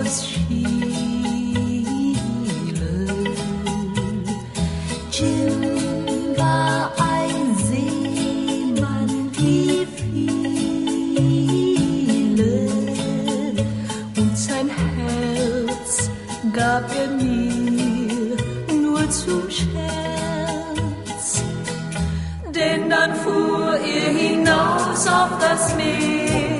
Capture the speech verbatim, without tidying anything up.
uns schielen. Jim war ein Seemann wie viele, und sein Herz gab er mir nur zum Scherz. Denn dann fuhr er hinaus auf das Meer